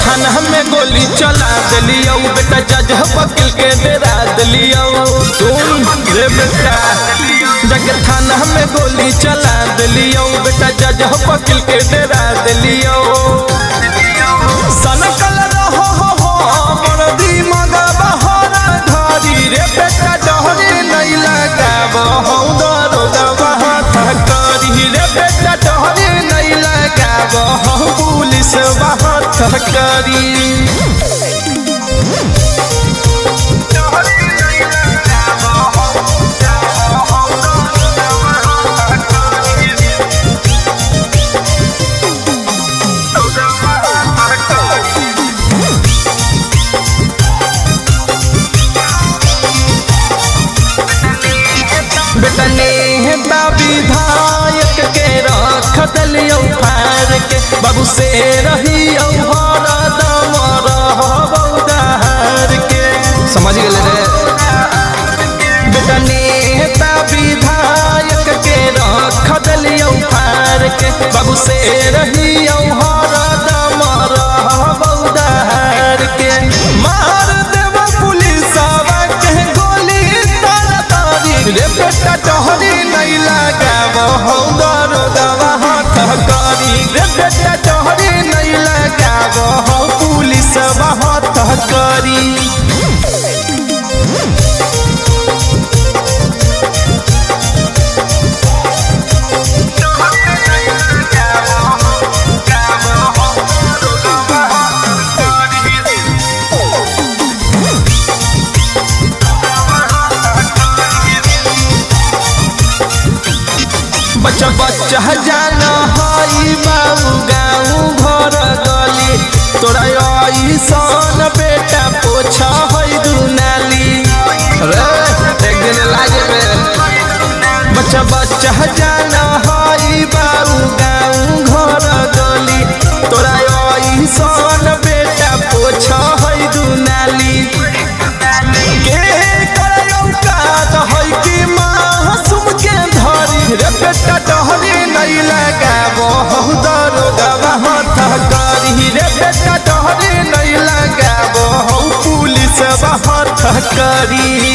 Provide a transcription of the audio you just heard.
थाना में गोली चला दिलियो बेटा जज वकील के डरा दिलियो सुन रे बेटा जग थाना में गोली चला दिलियो बेटा जज वकील के डरा दिलियो सनकल रहो मोर दिमाग बहर धरी रे बेटा डहरे नहीं लगाब हो दरोगा हाथ करी रे बेटा डहरे नहीं लगाब हो पुलिस हाथ करी बेटा नेता विधायक के रख दिलियो फार के बाबू से रहियो हरदम रहबौ दहार के समझ गेले रे बेटा नेता विधायक के रख दिलियो फार के बाबू से रहियो हरदम रहबौ दहार के मार देब पुलिसवा के गोली रे बेटा डहरी नहीं लगाब हो दरोगा हाथ करी रे बेटा डहरी नहीं लगाब हो पुलिस हाथ करी बच्चा बच्चा जाना हई बाबू गाँव घर गली तोरा ऐसन बेटा पोछा हई दुनाली रे एक दिन लागे बच्चा बच्चा जाना हई बाबू गाँव घर गली तोरा ऐसन बेटा पोछा हई दुनाली रे बेटा डहरी नहीं लगाब हो दरोगा हाथ करी रे बेटा डहरी नहीं लगाब हो पुलिस हाथ करी